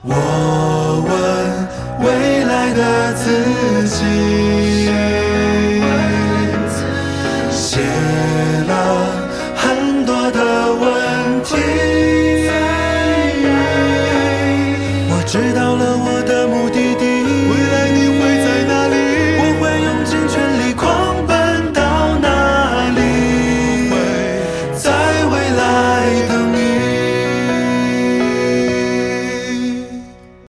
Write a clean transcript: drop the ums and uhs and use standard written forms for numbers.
我问未来的自己，写了很多的问题，我知道了我的